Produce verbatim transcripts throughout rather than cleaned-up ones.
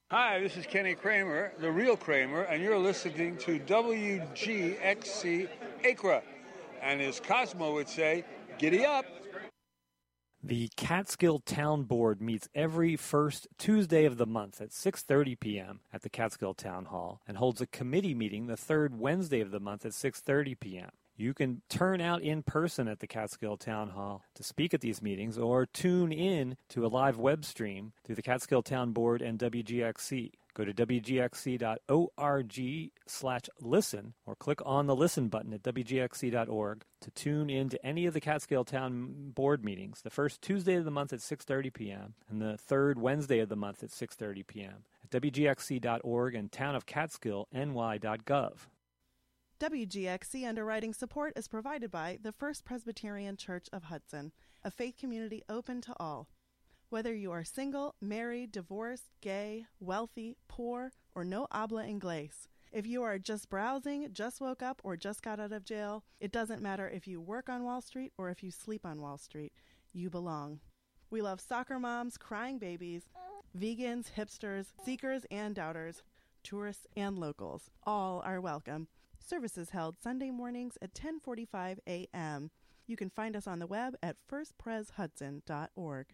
Hi, this is Kenny Kramer, the real Kramer, and you're listening to W G X C Acra. And as Cosmo would say, giddy up. The Catskill Town Board meets every first Tuesday of the month at six thirty p.m. at the Catskill Town Hall and holds a committee meeting the third Wednesday of the month at six thirty p.m. You can turn out in person at the Catskill Town Hall to speak at these meetings or tune in to a live web stream through the Catskill Town Board and W G X C. Go to W G X C dot org slash listen or click on the listen button at W G X C dot org to tune in to any of the Catskill Town Board meetings, the first Tuesday of the month at six thirty p.m. and the third Wednesday of the month at six thirty p.m. at W G X C dot org and town of catskill N Y dot gov. W G X C underwriting support is provided by the First Presbyterian Church of Hudson, a faith community open to all. Whether you are single, married, divorced, gay, wealthy, poor, or no habla inglés, if you are just browsing, just woke up, or just got out of jail, it doesn't matter if you work on Wall Street or if you sleep on Wall Street, you belong. We love soccer moms, crying babies, vegans, hipsters, seekers and doubters, tourists and locals. All are welcome. Services held Sunday mornings at ten forty-five a.m. You can find us on the web at first pres hudson dot org.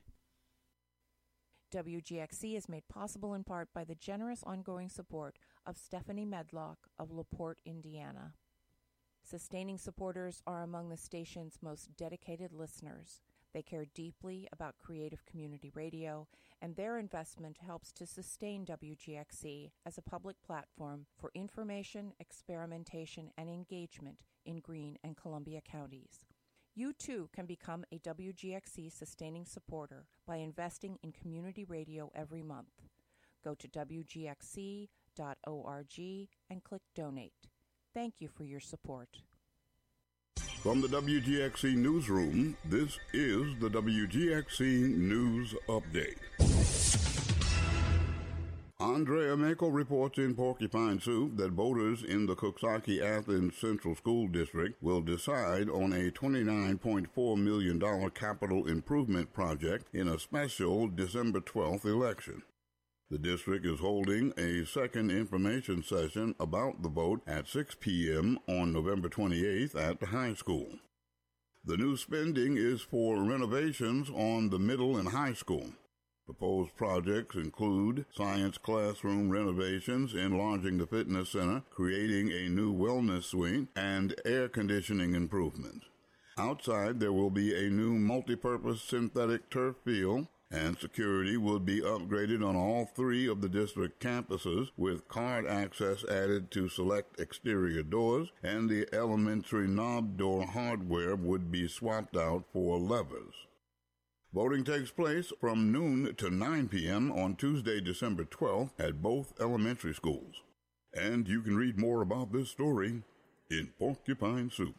W G X C is made possible in part by the generous ongoing support of Stephanie Medlock of LaPorte, Indiana. Sustaining supporters are among the station's most dedicated listeners. They care deeply about creative community radio, and their investment helps to sustain W G X C as a public platform for information, experimentation, and engagement in Greene and Columbia counties. You too can become a W G X C sustaining supporter by investing in community radio every month. Go to W G X C dot org and click Donate. Thank you for your support. From the W G X C Newsroom, this is the W G X C News Update. Andrea Mako reports in Porcupine Soup that voters in the Coxsackie-Athens Central School District will decide on a twenty-nine point four million dollars capital improvement project in a special December twelfth election. The district is holding a second information session about the vote at six p.m. on November twenty-eighth at the high school. The new spending is for renovations on the middle and high school. Proposed projects include science classroom renovations, enlarging the fitness center, creating a new wellness suite, and air conditioning improvements. Outside, there will be a new multi-purpose synthetic turf field, and security will be upgraded on all three of the district campuses, with card access added to select exterior doors, and the elementary knob door hardware would be swapped out for levers. Voting takes place from noon to nine p.m. on Tuesday, December twelfth at both elementary schools. And you can read more about this story in Porcupine Soup.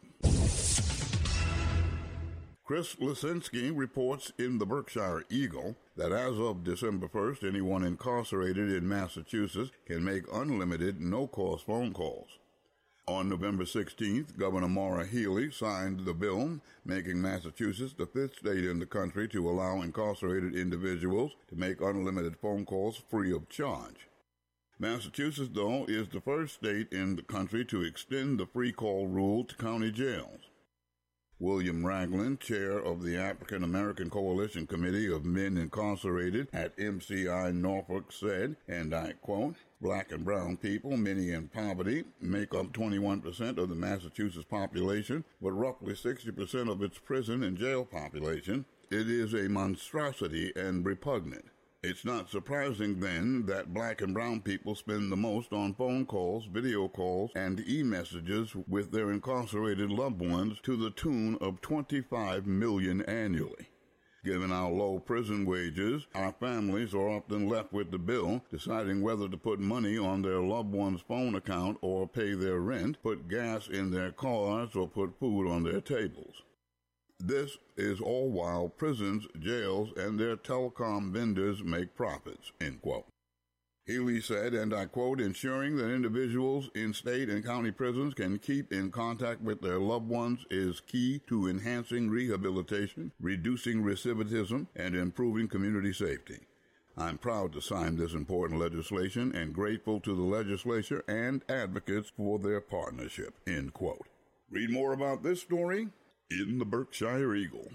Chris Lisinski reports in the Berkshire Eagle that as of December first, anyone incarcerated in Massachusetts can make unlimited, no-cost phone calls. On November sixteenth, Governor Maura Healey signed the bill, making Massachusetts the fifth state in the country to allow incarcerated individuals to make unlimited phone calls free of charge. Massachusetts, though, is the first state in the country to extend the free call rule to county jails. William Ragland, chair of the African American Coalition Committee of Men Incarcerated at M C I Norfolk, said, and I quote, "Black and brown people, many in poverty, make up twenty-one percent of the Massachusetts population, but roughly sixty percent of its prison and jail population. It is a monstrosity and repugnant. It's not surprising, then, that black and brown people spend the most on phone calls, video calls, and e-messages with their incarcerated loved ones to the tune of twenty-five million dollars annually. Given our low prison wages, our families are often left with the bill, deciding whether to put money on their loved one's phone account or pay their rent, put gas in their cars, or put food on their tables. This is all while prisons, jails, and their telecom vendors make profits," end quote. Healy said, and I quote, "Ensuring that individuals in state and county prisons can keep in contact with their loved ones is key to enhancing rehabilitation, reducing recidivism, and improving community safety. I'm proud to sign this important legislation and grateful to the legislature and advocates for their partnership, end quote. Read more about this story in the Berkshire Eagle.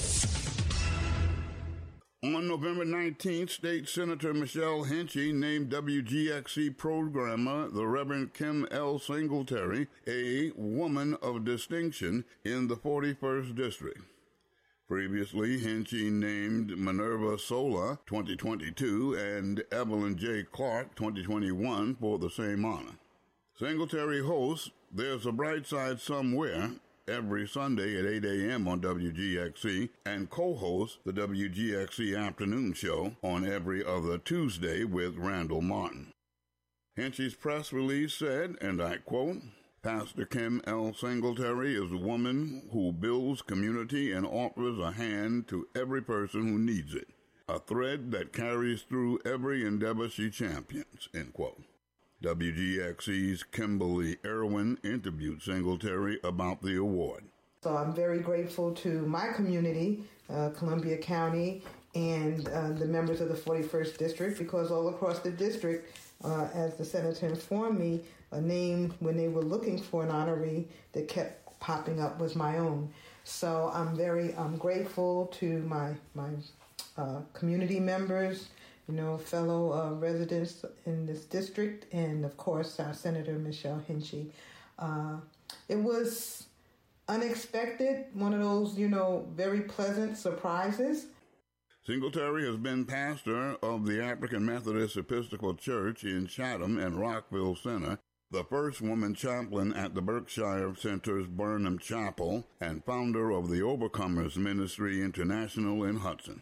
On November nineteenth, State Senator Michelle Hinchey named W G X C programmer the Reverend Kim L. Singletary a Woman of Distinction in the forty-first District. Previously, Hinchey named Minerva Sola, twenty twenty-two, and Evelyn J. Clark, twenty twenty-one, for the same honor. Singletary hosts There's a Bright Side Somewhere every Sunday at eight a.m. on W G X C and co-hosts the W G X C Afternoon Show on every other Tuesday with Randall Martin. Hinchey's press release said, and I quote, Pastor Kim L. Singletary is a woman who builds community and offers a hand to every person who needs it, a thread that carries through every endeavor she champions, end quote. W G X C's Kimberly Irwin interviewed Singletary about the award. So I'm very grateful to my community, uh, Columbia County, and uh, the members of the forty-first District, because all across the district, uh, as the senator informed me, a name when they were looking for an honoree that kept popping up was my own. So I'm very um, grateful to my my uh, community members, you know, fellow uh, residents in this district, and of course our Senator Michelle Hinchey. Uh, it was unexpected, one of those, you know, very pleasant surprises. Singletary has been pastor of the African Methodist Episcopal Church in Chatham and Rockville Center, the first woman chaplain at the Berkshire Center's Burnham Chapel, and founder of the Overcomers Ministry International in Hudson.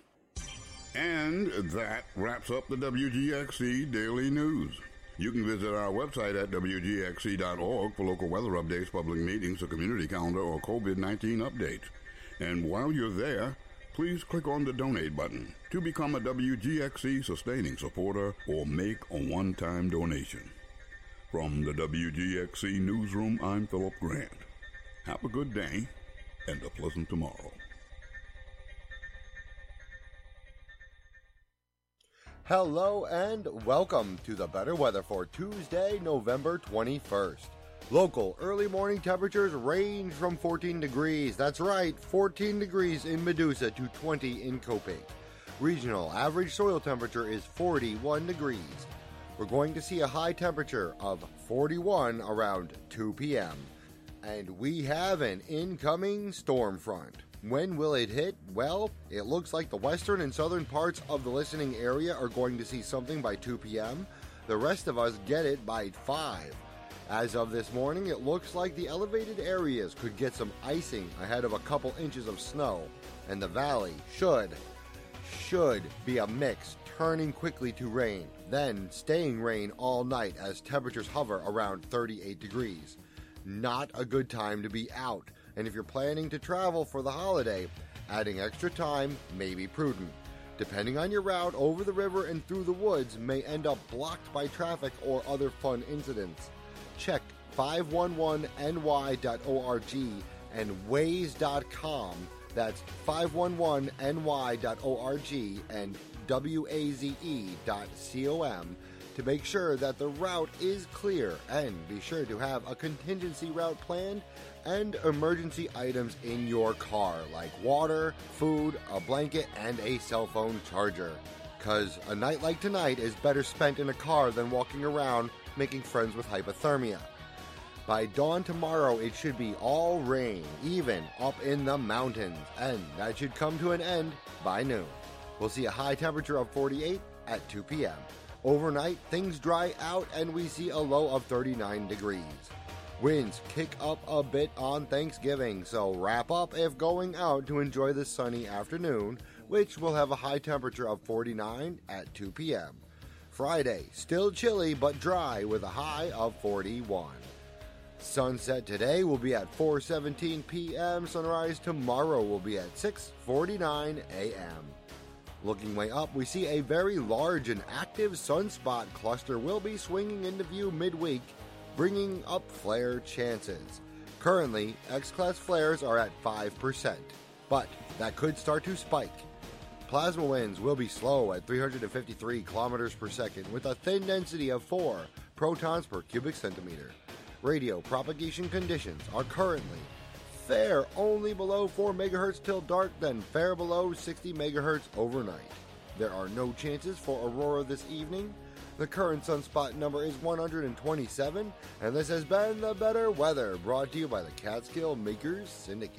And that wraps up the W G X C Daily News. You can visit our website at W G X C dot org for local weather updates, public meetings, a community calendar, or COVID nineteen updates. And while you're there, please click on the donate button to become a W G X C sustaining supporter or make a one-time donation. From the W G X C Newsroom, I'm Philip Grant. Have a good day and a pleasant tomorrow. Hello and welcome to the better weather for Tuesday, November twenty-first. Local early morning temperatures range from fourteen degrees, that's right, fourteen degrees in Medusa to twenty in Copake. Regional average soil temperature is forty-one degrees. We're going to see a high temperature of forty-one around two p.m. And we have an incoming storm front. When will it hit? Well, it looks like the western and southern parts of the listening area are going to see something by two p.m. The rest of us get it by five. As of this morning, it looks like the elevated areas could get some icing ahead of a couple inches of snow, and the valley should, should be a mix, turning quickly to rain, then staying rain all night as temperatures hover around thirty-eight degrees. Not a good time to be out, and if you're planning to travel for the holiday, adding extra time may be prudent. Depending on your route, over the river and through the woods may end up blocked by traffic or other fun incidents. Check five one one N Y dot org and waze dot com. That's five one one N Y dot org and waze dot com to make sure that the route is clear, and be sure to have a contingency route planned and emergency items in your car like water, food, a blanket, and a cell phone charger. Cause a night like tonight is better spent in a car than walking around making friends with hypothermia. By dawn tomorrow, it should be all rain, even up in the mountains, and that should come to an end by noon. We'll see a high temperature of forty-eight at two p.m. Overnight, things dry out and we see a low of thirty-nine degrees. Winds kick up a bit on Thanksgiving, so wrap up if going out to enjoy the sunny afternoon, which will have a high temperature of forty-nine at two p.m. Friday, still chilly but dry with a high of forty-one. Sunset today will be at four seventeen p.m. Sunrise tomorrow will be at six forty-nine a.m. Looking way up, we see a very large and active sunspot cluster will be swinging into view midweek, bringing up flare chances. Currently, X-class flares are at five percent, but that could start to spike. Plasma winds will be slow at three hundred fifty-three kilometers per second with a thin density of four protons per cubic centimeter. Radio propagation conditions are currently fair only below four megahertz till dark, then fair below sixty megahertz overnight. There are no chances for aurora this evening. The current sunspot number is one hundred twenty-seven, and this has been The Better Weather, brought to you by the Catskill Makers Syndicate.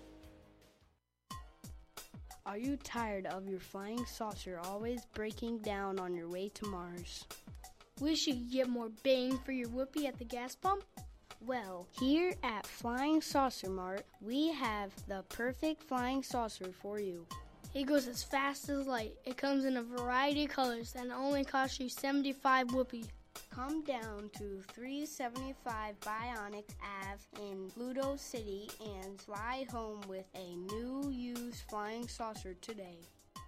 Are you tired of your flying saucer always breaking down on your way to Mars? Wish you could get more bang for your whoopee at the gas pump? Well, here at Flying Saucer Mart, we have the perfect flying saucer for you. It goes as fast as light. It comes in a variety of colors and only costs you seventy-five whoopee. Come down to three seventy-five Bionic Avenue in Pluto City and fly home with a new used flying saucer today.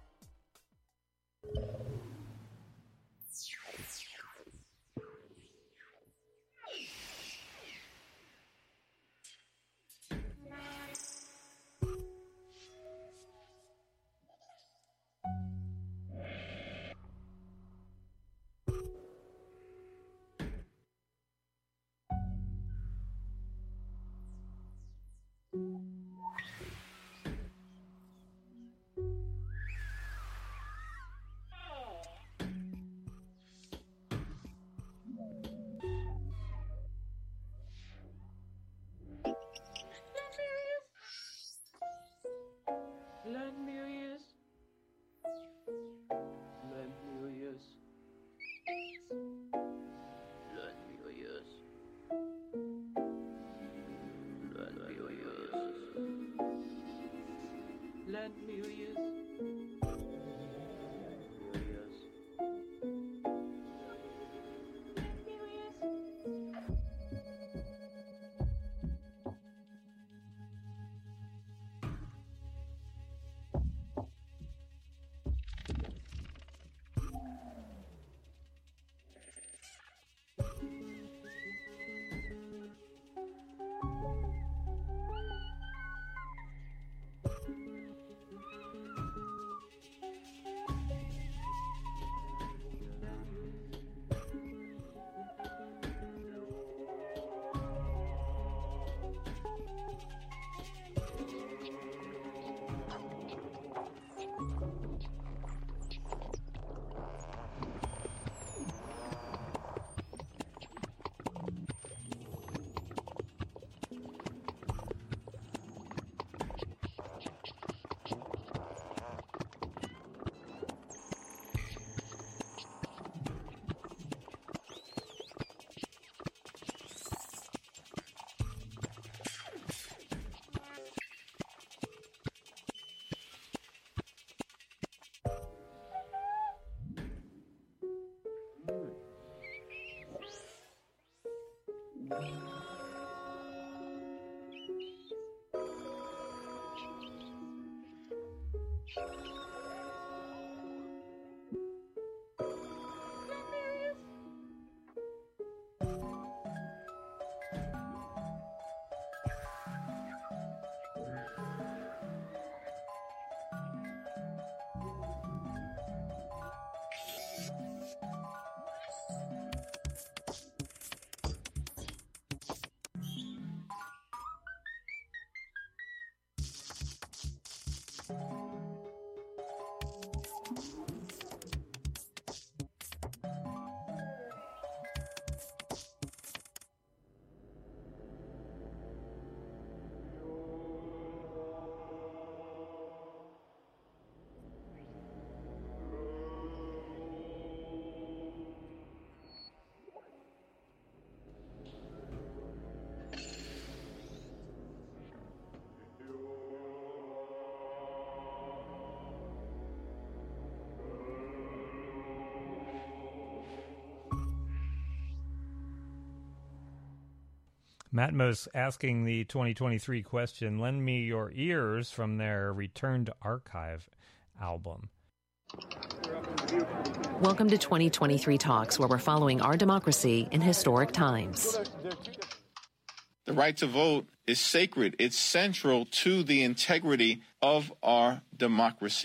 Matmos asking the twenty twenty-three question, Lend Me Your Ears, from their Return to Archive album. Welcome to twenty twenty-three Talks, where we're following our democracy in historic times. The right to vote is sacred. It's central to the integrity of our democracy.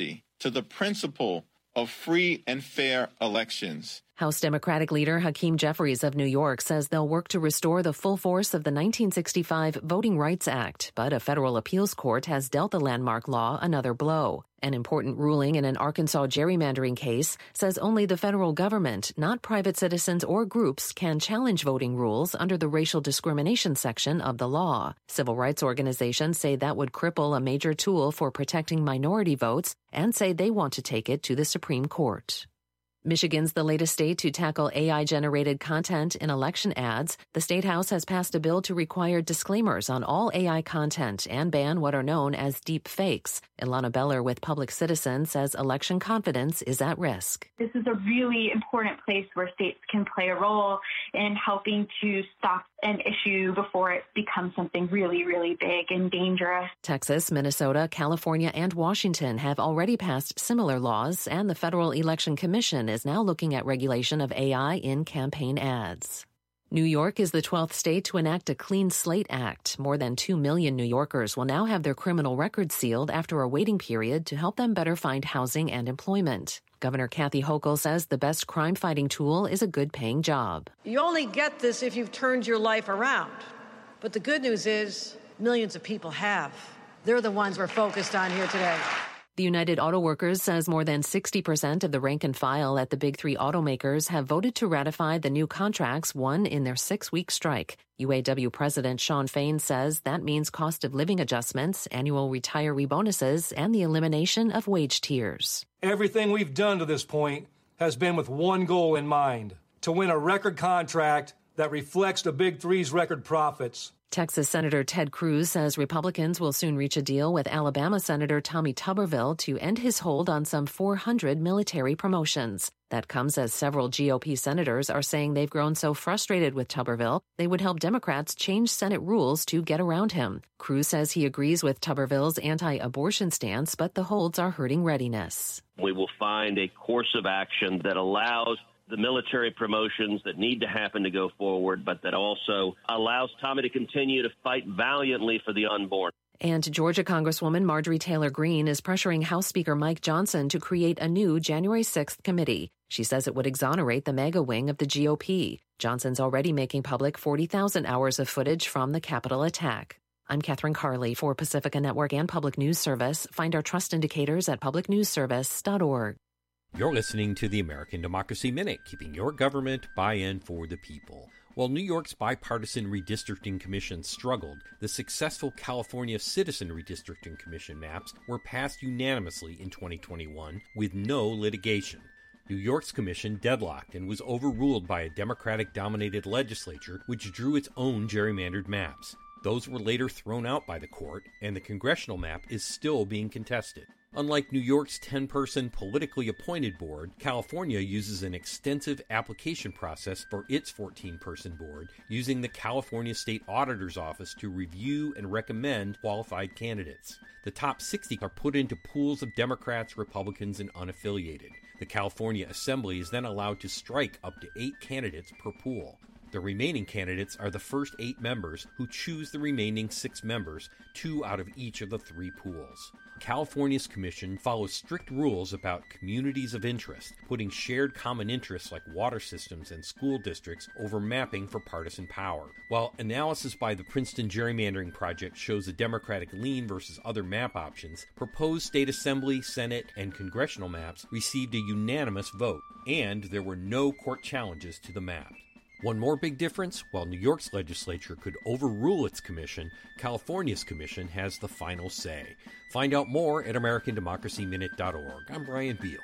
to the principle of free and fair elections. House Democratic leader Hakeem Jeffries of New York says they'll work to restore the full force of the nineteen sixty-five Voting Rights Act, but a federal appeals court has dealt the landmark law another blow. An important ruling in an Arkansas gerrymandering case says only the federal government, not private citizens or groups, can challenge voting rules under the racial discrimination section of the law. Civil rights organizations say that would cripple a major tool for protecting minority votes and say they want to take it to the Supreme Court. Michigan's the latest state to tackle A I-generated content in election ads. The State House has passed a bill to require disclaimers on all A I content and ban what are known as deep fakes. Ilana Beller with Public Citizen says election confidence is at risk. This is a really important place where states can play a role in helping to stop an issue before it becomes something really, really big and dangerous. Texas, Minnesota, California, and Washington have already passed similar laws, and the Federal Election Commission is now looking at regulation of A I in campaign ads. New York is the twelfth state to enact a Clean Slate Act. More than two million New Yorkers will now have their criminal records sealed after a waiting period to help them better find housing and employment. Governor Kathy Hochul says the best crime-fighting tool is a good-paying job. You only get this if you've turned your life around. But the good news is millions of people have. They're the ones we're focused on here today. The United Auto Workers says more than sixty percent of the rank and file at the big three automakers have voted to ratify the new contracts won in their six-week strike. U A W President Shawn Fain says that means cost of living adjustments, annual retiree bonuses, and the elimination of wage tiers. Everything we've done to this point has been with one goal in mind: to win a record contract that reflects the Big Three's record profits. Texas Senator Ted Cruz says Republicans will soon reach a deal with Alabama Senator Tommy Tuberville to end his hold on some four hundred military promotions. That comes as several G O P senators are saying they've grown so frustrated with Tuberville, they would help Democrats change Senate rules to get around him. Cruz says he agrees with Tuberville's anti-abortion stance, but the holds are hurting readiness. We will find a course of action that allows the military promotions that need to happen to go forward, but that also allows Tommy to continue to fight valiantly for the unborn. And Georgia Congresswoman Marjorie Taylor Greene is pressuring House Speaker Mike Johnson to create a new January sixth committee. She says it would exonerate the MAGA wing of the G O P. Johnson's already making public forty thousand hours of footage from the Capitol attack. I'm Catherine Carley for Pacifica Network and Public News Service. Find our trust indicators at public news service dot org. You're listening to the American Democracy Minute, keeping your government buy-in for the people. While New York's bipartisan redistricting commission struggled, the successful California Citizen Redistricting Commission maps were passed unanimously in twenty twenty-one with no litigation. New York's commission deadlocked and was overruled by a Democratic-dominated legislature which drew its own gerrymandered maps. Those were later thrown out by the court, and the congressional map is still being contested. Unlike New York's ten-person politically appointed board, California uses an extensive application process for its fourteen-person board, using the California State Auditor's Office to review and recommend qualified candidates. The top sixty are put into pools of Democrats, Republicans, and unaffiliated. The California Assembly is then allowed to strike up to eight candidates per pool. The remaining candidates are the first eight members who choose the remaining six members, two out of each of the three pools. California's commission follows strict rules about communities of interest, putting shared common interests like water systems and school districts over mapping for partisan power. While analysis by the Princeton Gerrymandering Project shows a Democratic lean versus other map options, proposed state assembly, Senate, and congressional maps received a unanimous vote, and there were no court challenges to the map. One more big difference, while New York's legislature could overrule its commission, California's commission has the final say. Find out more at american democracy minute dot org. I'm Brian Beal.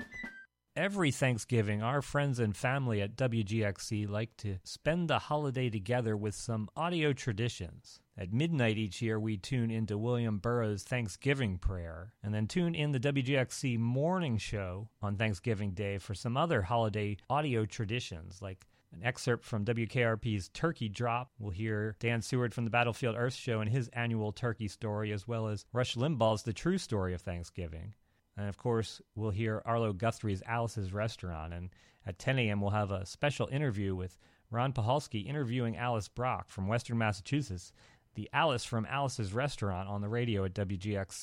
Every Thanksgiving, our friends and family at W G X C like to spend the holiday together with some audio traditions. At midnight each year, we tune into William Burroughs' Thanksgiving Prayer, and then tune in the W G X C Morning Show on Thanksgiving Day for some other holiday audio traditions, like an excerpt from W K R P's Turkey Drop. We'll hear Dan Seward from the Battlefield Earth Show and his annual turkey story, as well as Rush Limbaugh's The True Story of Thanksgiving. And, of course, we'll hear Arlo Guthrie's Alice's Restaurant. And at ten a.m., we'll have a special interview with Ron Pahalski interviewing Alice Brock from Western Massachusetts, the Alice from Alice's Restaurant on the radio at W G X C.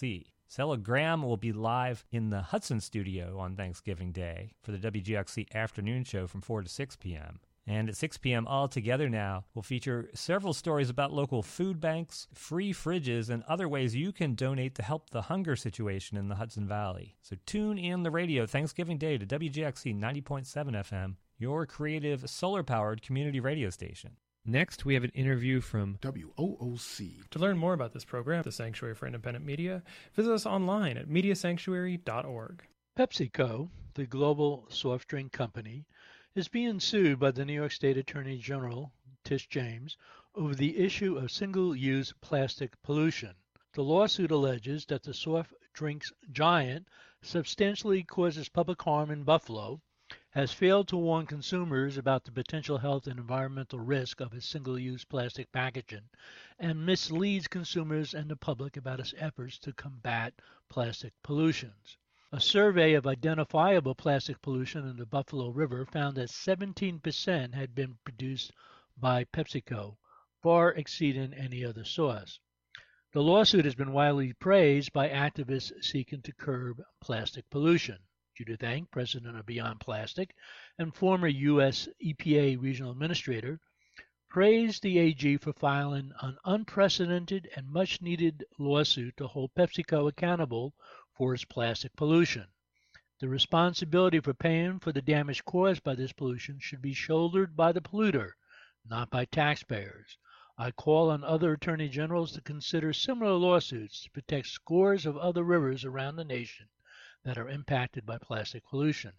Cella Graham will be live in the Hudson studio on Thanksgiving Day for the W G X C afternoon show from four to six p.m. And at six p.m. All Together Now will feature several stories about local food banks, free fridges, and other ways you can donate to help the hunger situation in the Hudson Valley. So tune in the radio Thanksgiving Day to W G X C ninety point seven F M, your creative solar-powered community radio station. Next, we have an interview from W O O C. To learn more about this program, the Sanctuary for Independent Media, visit us online at media sanctuary dot org. PepsiCo, the global soft drink company, is being sued by the New York State Attorney General, Tish James, over the issue of single-use plastic pollution. The lawsuit alleges that the soft drinks giant substantially causes public harm in Buffalo, has failed to warn consumers about the potential health and environmental risk of its single-use plastic packaging, and misleads consumers and the public about its efforts to combat plastic pollutions. A survey of identifiable plastic pollution in the Buffalo River found that seventeen percent had been produced by PepsiCo, far exceeding any other source. The lawsuit has been widely praised by activists seeking to curb plastic pollution. Judith Eng, president of Beyond Plastic and former U S E P A regional administrator, praised the A G for filing an unprecedented and much-needed lawsuit to hold PepsiCo accountable for its plastic pollution. The responsibility for paying for the damage caused by this pollution should be shouldered by the polluter, not by taxpayers. I call on other attorney generals to consider similar lawsuits to protect scores of other rivers around the nation that are impacted by plastic pollution.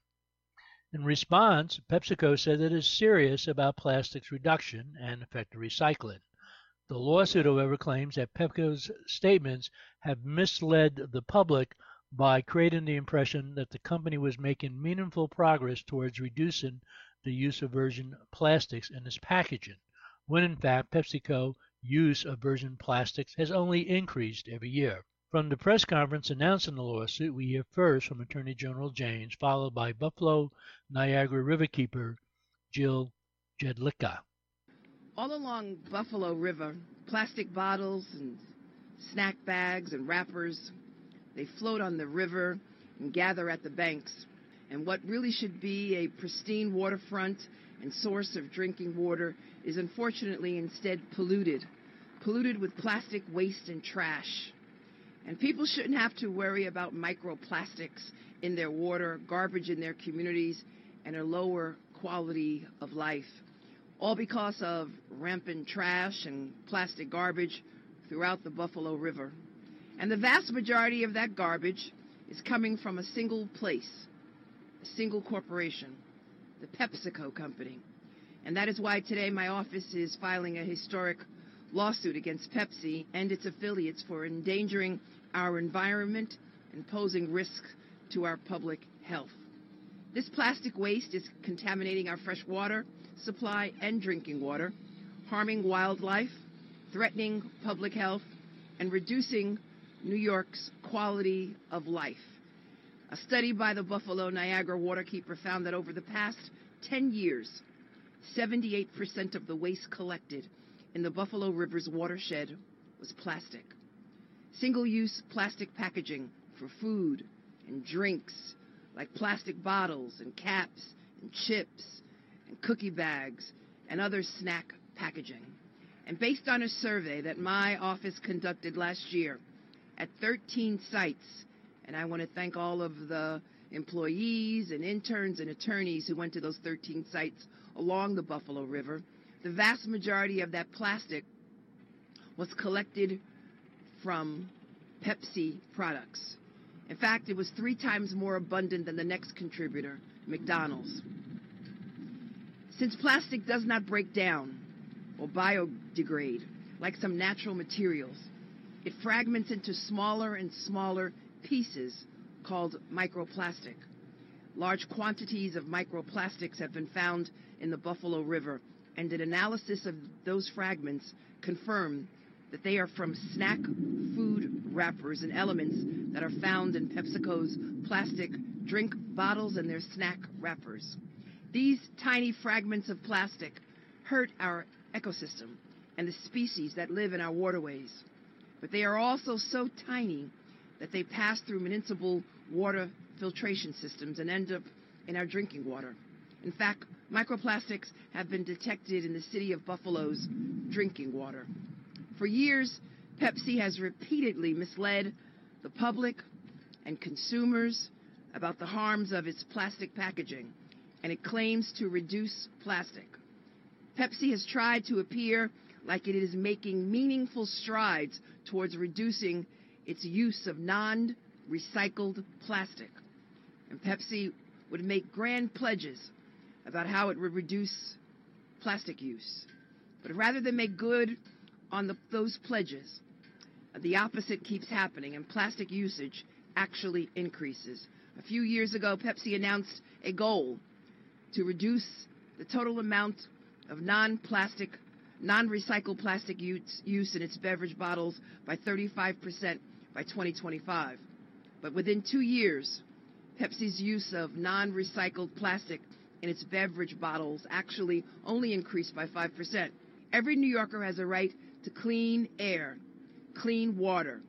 In response, PepsiCo said it is serious about plastics reduction and effective recycling. The lawsuit, however, claims that PepsiCo's statements have misled the public by creating the impression that the company was making meaningful progress towards reducing the use of virgin plastics in its packaging, when in fact PepsiCo's use of virgin plastics has only increased every year. From the press conference announcing the lawsuit, we hear first from Attorney General James, followed by Buffalo Niagara Riverkeeper Jill Jedlicka. All along Buffalo River, plastic bottles and snack bags and wrappers, they float on the river and gather at the banks. And what really should be a pristine waterfront and source of drinking water is unfortunately instead polluted, polluted with plastic waste and trash. And people shouldn't have to worry about microplastics in their water, garbage in their communities, and a lower quality of life, all because of rampant trash and plastic garbage throughout the Buffalo River. And the vast majority of that garbage is coming from a single place, a single corporation, the PepsiCo company. And that is why today my office is filing a historic lawsuit against Pepsi and its affiliates for endangering our environment and posing risk to our public health. This plastic waste is contaminating our fresh water supply and drinking water, harming wildlife, threatening public health, and reducing New York's quality of life. A study by the Buffalo Niagara Waterkeeper found that over the past ten years, seventy-eight percent of the waste collected in the Buffalo River's watershed was plastic. Single-use plastic packaging for food and drinks, like plastic bottles and caps and chips and cookie bags and other snack packaging. And based on a survey that my office conducted last year at thirteen sites, and I want to thank all of the employees and interns and attorneys who went to those thirteen sites along the Buffalo River, the vast majority of that plastic was collected from Pepsi products. In fact, it was three times more abundant than the next contributor, McDonald's. Since plastic does not break down or biodegrade like some natural materials, it fragments into smaller and smaller pieces called microplastic. Large quantities of microplastics have been found in the Buffalo River, and an analysis of those fragments confirmed that they are from snack food wrappers and elements that are found in PepsiCo's plastic drink bottles and their snack wrappers. These tiny fragments of plastic hurt our ecosystem and the species that live in our waterways. But they are also so tiny that they pass through municipal water filtration systems and end up in our drinking water. In fact, microplastics have been detected in the city of Buffalo's drinking water. For years, Pepsi has repeatedly misled the public and consumers about the harms of its plastic packaging, and it claims to reduce plastic. Pepsi has tried to appear like it is making meaningful strides towards reducing its use of non-recycled plastic. And Pepsi would make grand pledges about how it would reduce plastic use. But rather than make good on the, those pledges, the opposite keeps happening, and plastic usage actually increases. A few years ago, Pepsi announced a goal to reduce the total amount of non-plastic, non-recycled plastic use, use in its beverage bottles by thirty-five percent by twenty twenty-five. But within two years, Pepsi's use of non-recycled plastic in its beverage bottles actually only increased by five percent. Every New Yorker has a right to clean air, clean water,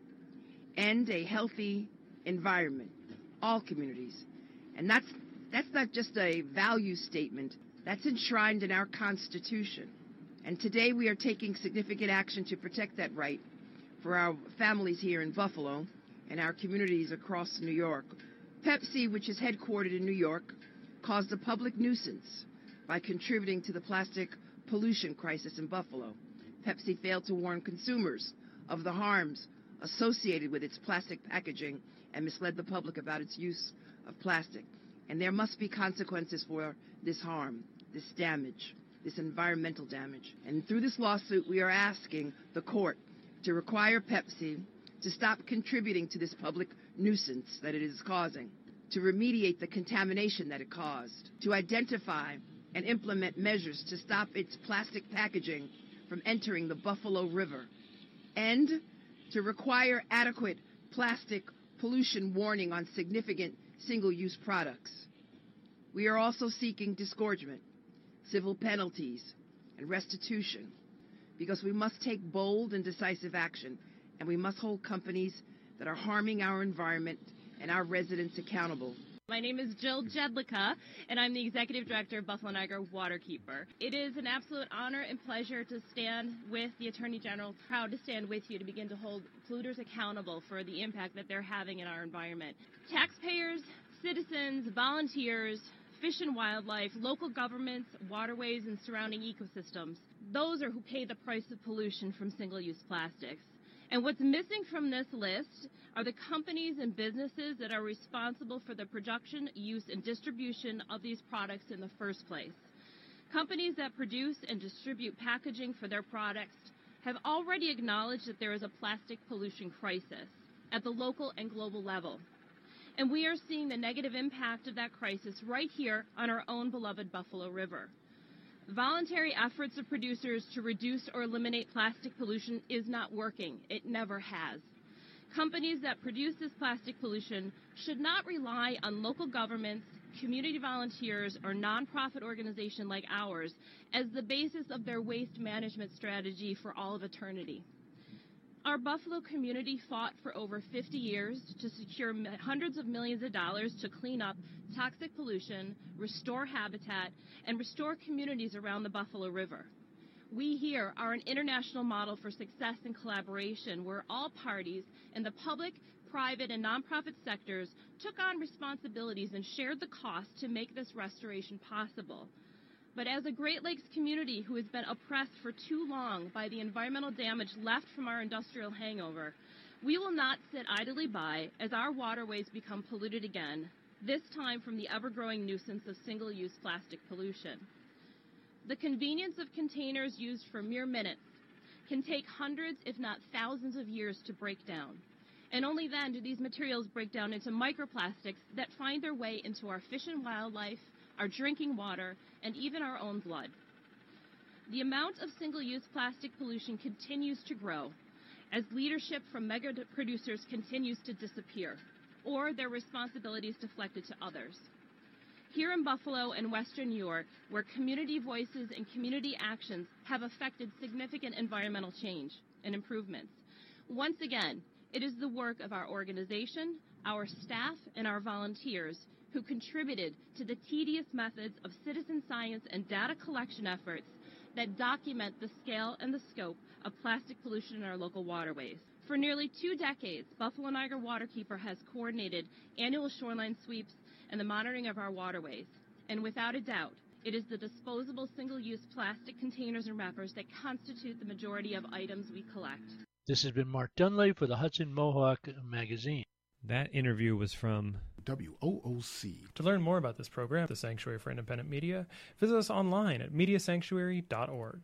and a healthy environment. All communities. And that's, that's not just a value statement. That's enshrined in our Constitution. And today we are taking significant action to protect that right for our families here in Buffalo and our communities across New York. Pepsi, which is headquartered in New York, caused a public nuisance by contributing to the plastic pollution crisis in Buffalo. Pepsi failed to warn consumers of the harms associated with its plastic packaging and misled the public about its use of plastic. And there must be consequences for this harm, this damage, this environmental damage. And through this lawsuit, we are asking the court to require Pepsi to stop contributing to this public nuisance that it is causing, to remediate the contamination that it caused, to identify and implement measures to stop its plastic packaging from entering the Buffalo River, and to require adequate plastic pollution warning on significant single-use products. We are also seeking disgorgement, civil penalties, and restitution, because we must take bold and decisive action, and we must hold companies that are harming our environment and our residents accountable. My name is Jill Jedlicka, and I'm the Executive Director of Buffalo Niagara Waterkeeper. It is an absolute honor and pleasure to stand with the Attorney General, proud to stand with you to begin to hold polluters accountable for the impact that they're having in our environment. Taxpayers, citizens, volunteers, fish and wildlife, local governments, waterways, and surrounding ecosystems, those are who pay the price of pollution from single-use plastics. And what's missing from this list are the companies and businesses that are responsible for the production, use, and distribution of these products in the first place. Companies that produce and distribute packaging for their products have already acknowledged that there is a plastic pollution crisis at the local and global level. And we are seeing the negative impact of that crisis right here on our own beloved Buffalo River. Voluntary efforts of producers to reduce or eliminate plastic pollution is not working. It never has. Companies that produce this plastic pollution should not rely on local governments, community volunteers, or nonprofit organizations like ours as the basis of their waste management strategy for all of eternity. Our Buffalo community fought for over fifty years to secure hundreds of millions of dollars to clean up toxic pollution, restore habitat, and restore communities around the Buffalo River. We here are an international model for success and collaboration where all parties in the public, private, and nonprofit sectors took on responsibilities and shared the cost to make this restoration possible. But as a Great Lakes community who has been oppressed for too long by the environmental damage left from our industrial hangover, we will not sit idly by as our waterways become polluted again, this time from the ever-growing nuisance of single-use plastic pollution. The convenience of containers used for mere minutes can take hundreds, if not thousands of years to break down. And only then do these materials break down into microplastics that find their way into our fish and wildlife, our drinking water, and even our own blood. The amount of single-use plastic pollution continues to grow as leadership from mega producers continues to disappear, or their responsibilities deflected to others. Here in Buffalo and Western New York, where community voices and community actions have affected significant environmental change and improvements, once again, It is the work of our organization, our staff, and our volunteers who contributed to the tedious methods of citizen science and data collection efforts that document the scale and the scope of plastic pollution in our local waterways. For nearly two decades, Buffalo Niagara Waterkeeper has coordinated annual shoreline sweeps and the monitoring of our waterways. And without a doubt, it is the disposable single-use plastic containers and wrappers that constitute the majority of items we collect. This has been Mark Dunley for the Hudson Mohawk Magazine. That interview was from W O O C. To learn more about this program, the Sanctuary for Independent Media, visit us online at media sanctuary dot org.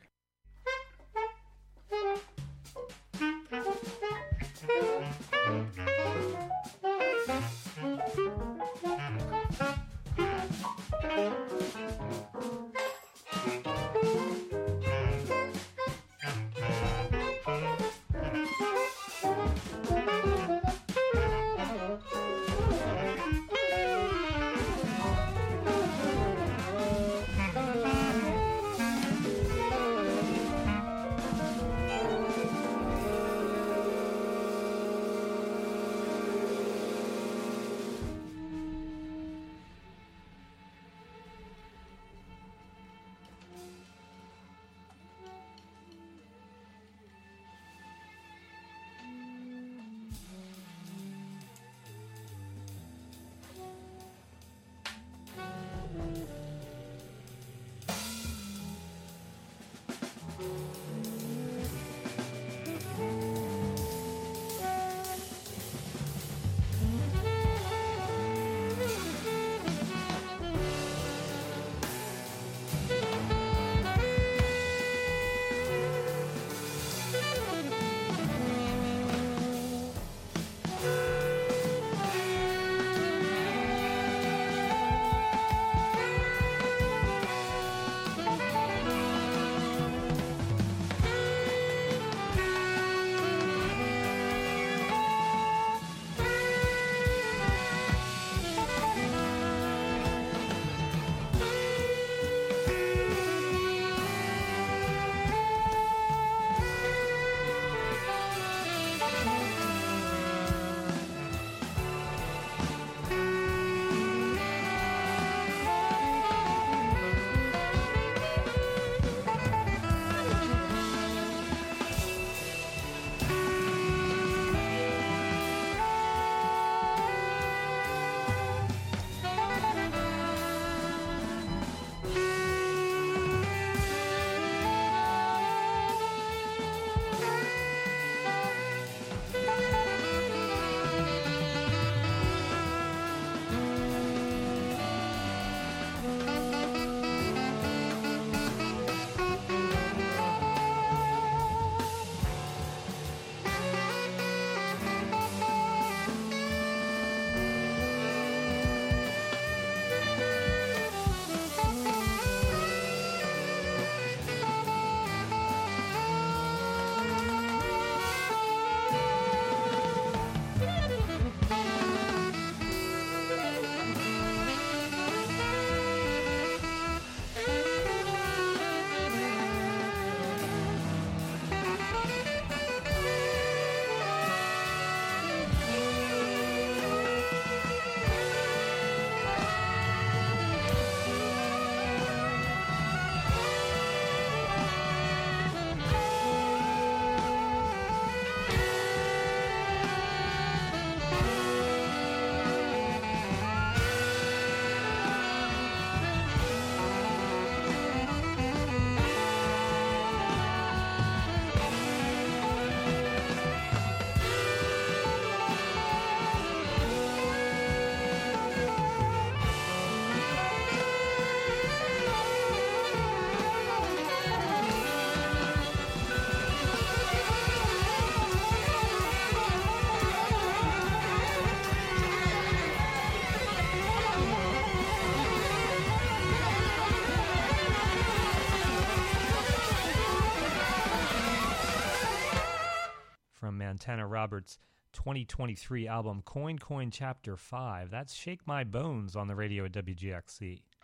Montana Roberts' twenty twenty-three album Coin Coin Chapter five. That's Shake My Bones on the radio at W G X C.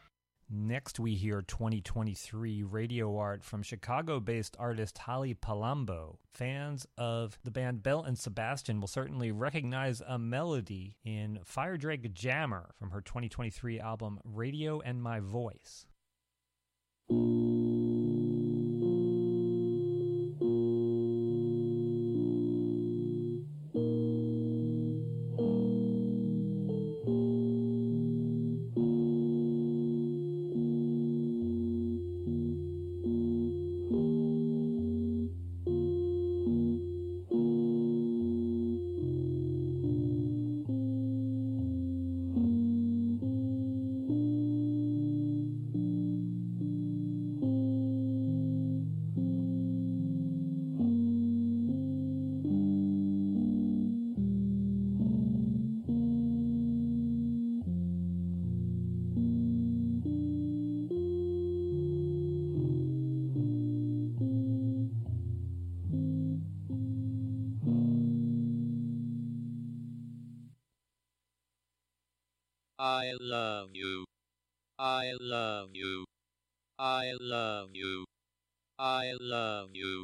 Next, we hear twenty twenty-three radio art from Chicago-based artist Holly Palumbo. Fans of the band Belle and Sebastian will certainly recognize a melody in Fire Drake Jammer from her twenty twenty-three album Radio and My Voice. I love you. I love you. I love you. I love you.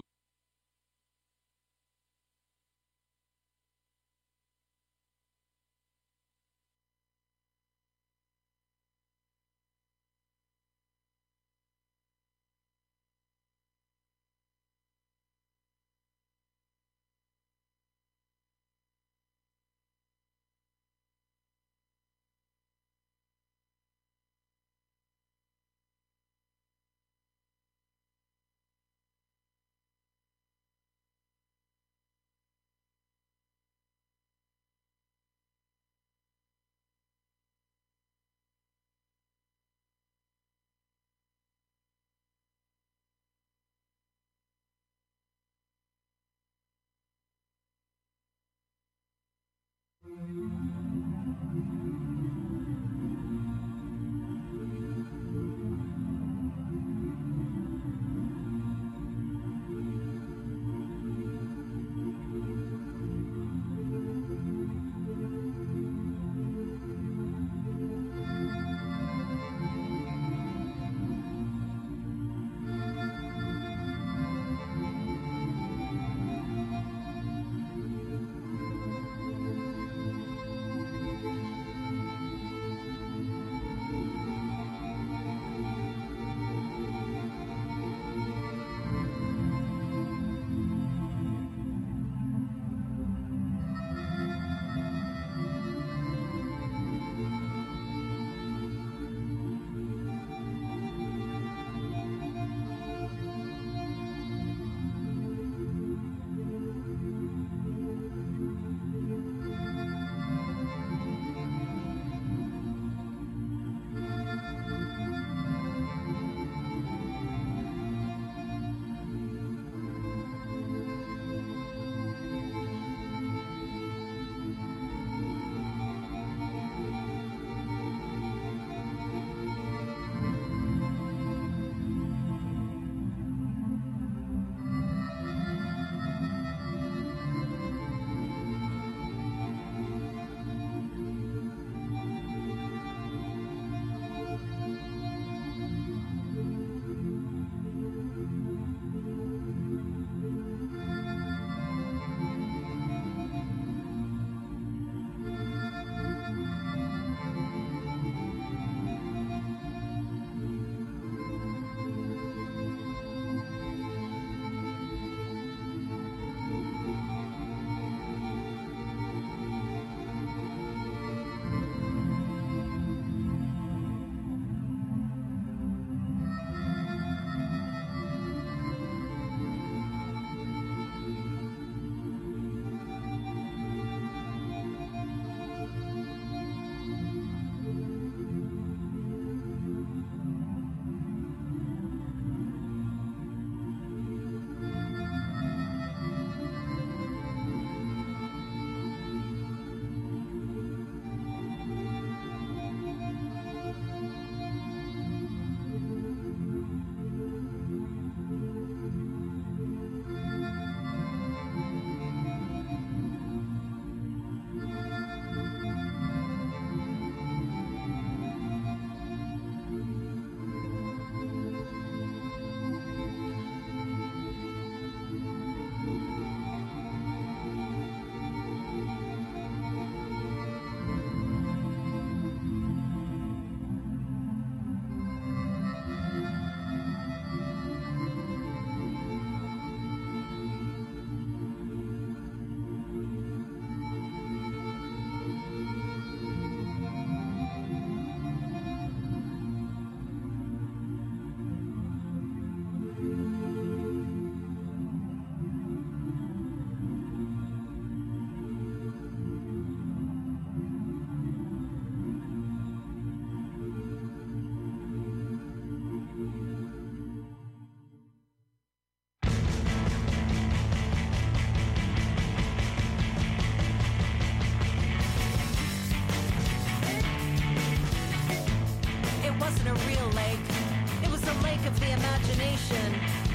it wasn't a real lake. It was a lake of the imagination.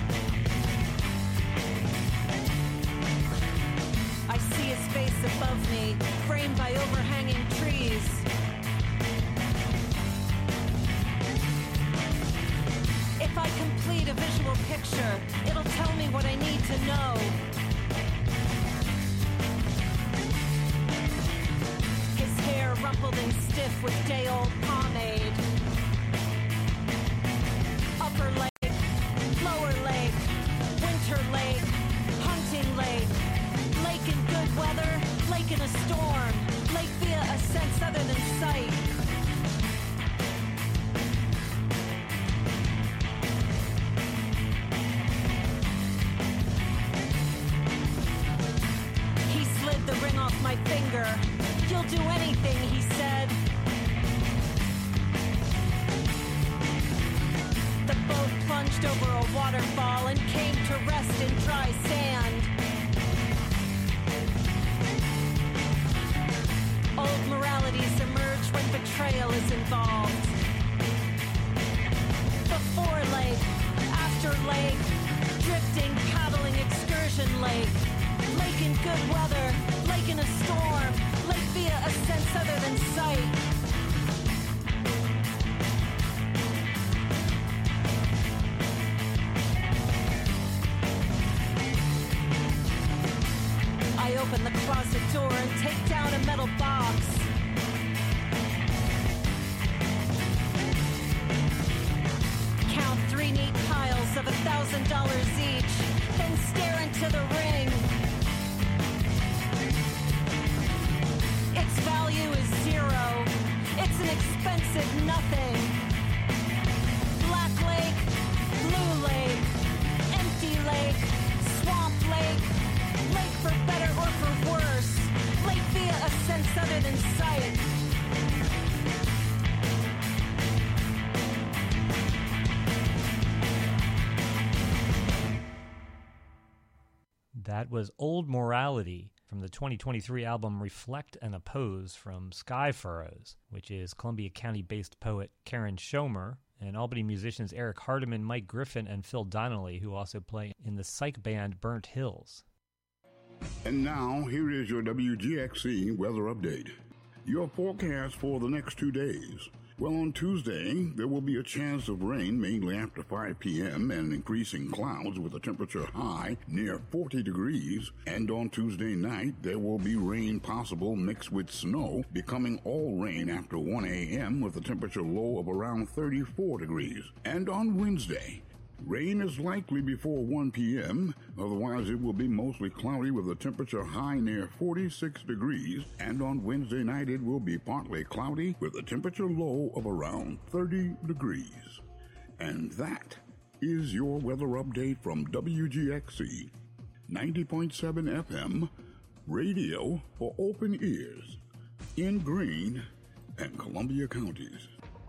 I see a space above me, framed by overhanging trees. If I complete a visual picture, it'll tell me what I need to know. His hair rumpled and stiff with day-old pomade. Upper lake, lower lake, winter lake, hunting lake, lake in good weather, lake in a storm, lake via a sense other than sight. He slid the ring off my finger. You'll do anything, he said. The boat plunged over a waterfall and came to rest in dry sand. Old moralities emerge when betrayal is involved. Before lake, after lake, drifting, paddling, excursion lake, lake in good weather, lake in a storm, lake via a sense other than sight. I open the closet door and take down a metal box. Count three neat piles of a thousand dollars each, then stare into the ring. Its value is zero. It's an expensive nothing. Black lake, blue lake, empty lake, swamp lake, lake for better or for worse, lake via a sense other than sight. That was Old Morality from the twenty twenty-three album Reflect and Oppose from Sky Furrows, which is Columbia County-based poet Karen Schomer and Albany musicians Eric Hardiman, Mike Griffin, and Phil Donnelly, who also play in the psych band Burnt Hills. And now, here is your W G X C weather update. Your forecast for the next two days. Well, on Tuesday, there will be a chance of rain mainly after five p.m. and increasing clouds with a temperature high near forty degrees. And on Tuesday night, there will be rain possible mixed with snow, becoming all rain after one a.m. with a temperature low of around thirty-four degrees. And on Wednesday, rain is likely before one p.m., otherwise it will be mostly cloudy with a temperature high near forty-six degrees, and on Wednesday night it will be partly cloudy with a temperature low of around thirty degrees. And that is your weather update from W G X C, ninety point seven F M, radio for open ears, in Greene and Columbia counties.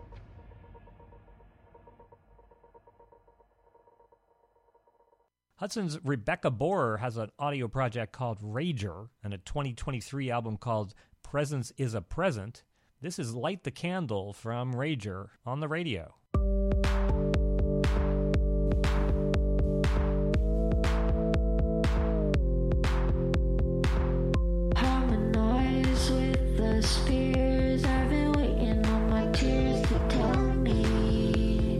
Hudson's Rebecca Borer has an audio project called Rager and a twenty twenty-three album called Presence is a Present. This is Light the Candle from Rager on the radio. Harmonize with the spheres. I've been waiting on my tears to tell me.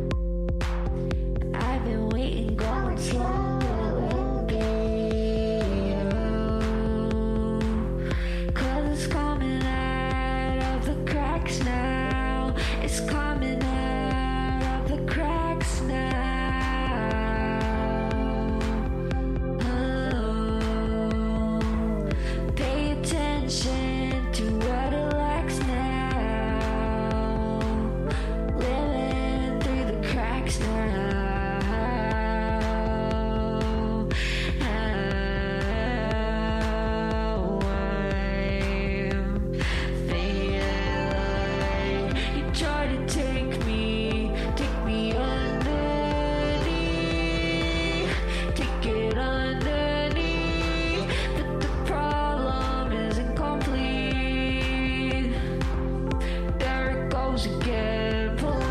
I've been waiting, going slow. Again, pull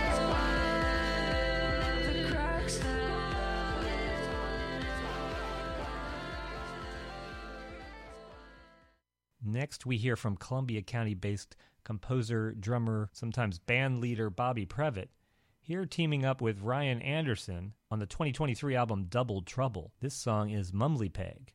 Next, we hear from Columbia County-based composer, drummer, sometimes band leader Bobby Previtt, here teaming up with Ryan Anderson on the twenty twenty-three album Double Trouble. This song is Mumbly Peg.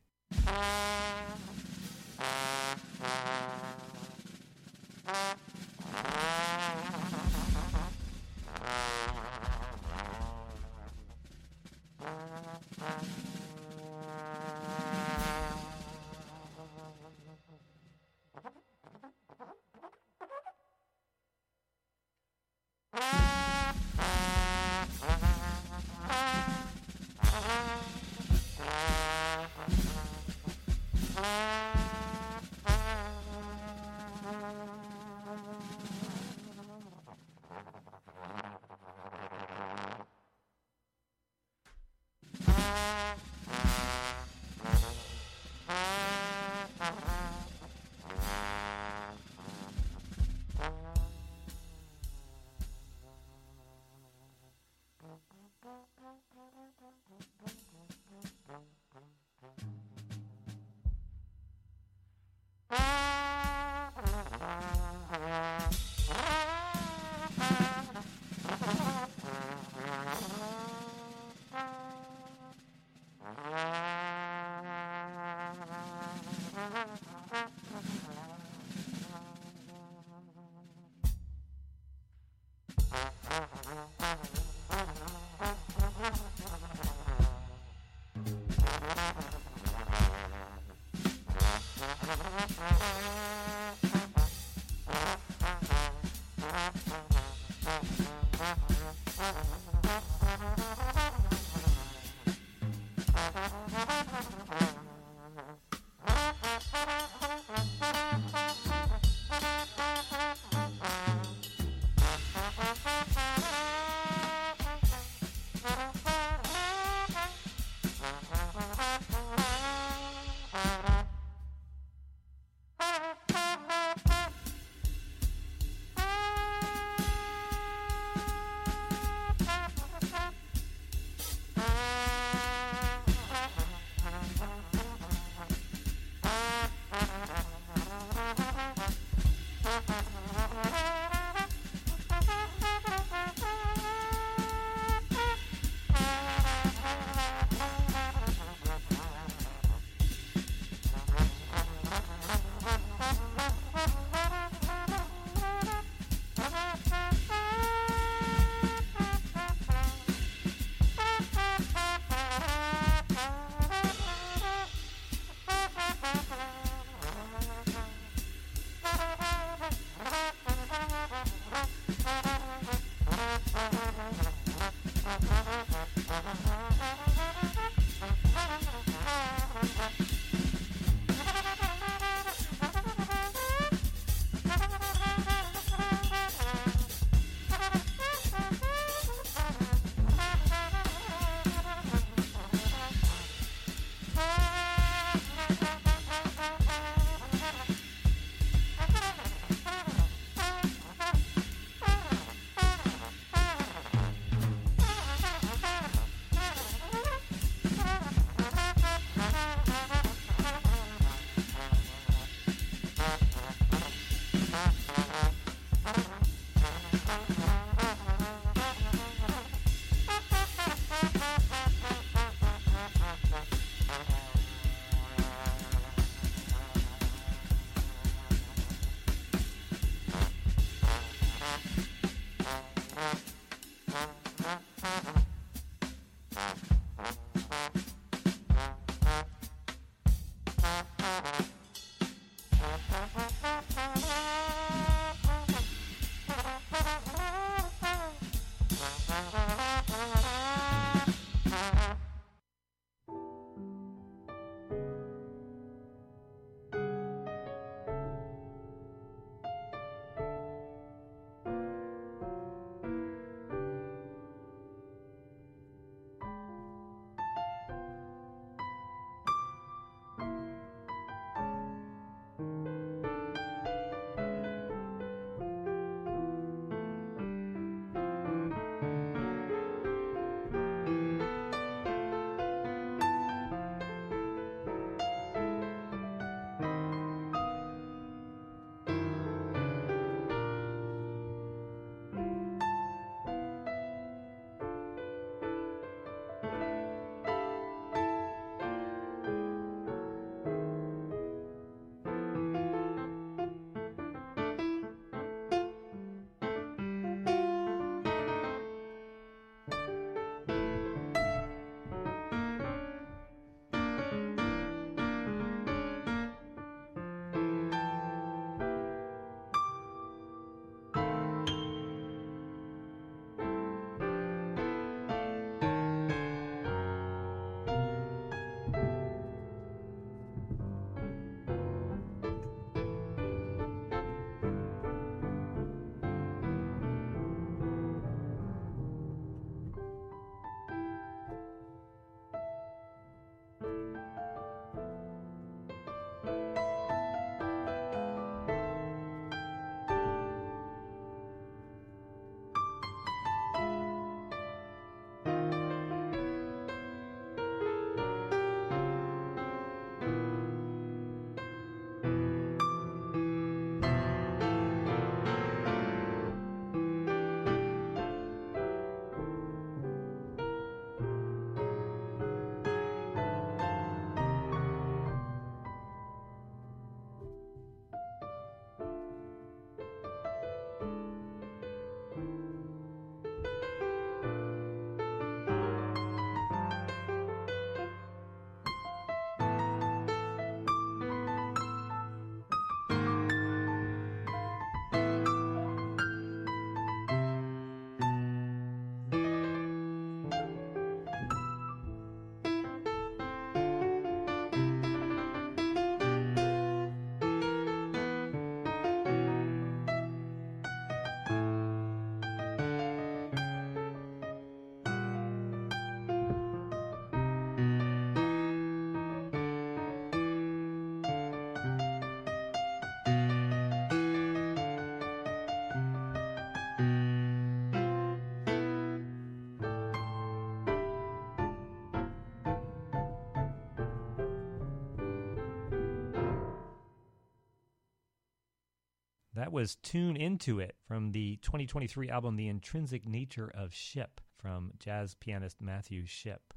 That was Tune Into It from the twenty twenty-three album The Intrinsic Nature of Ship from jazz pianist Matthew Shipp.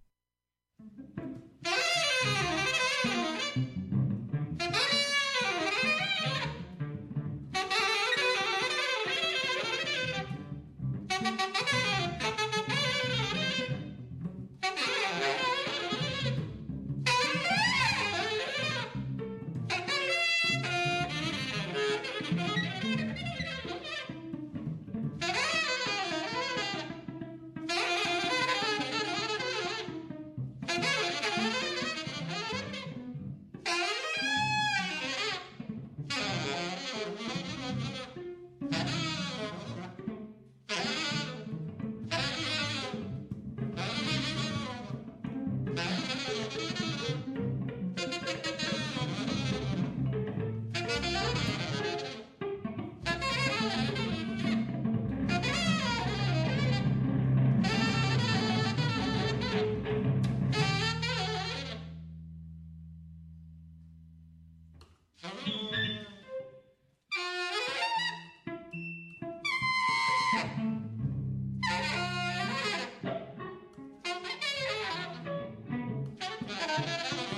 gone.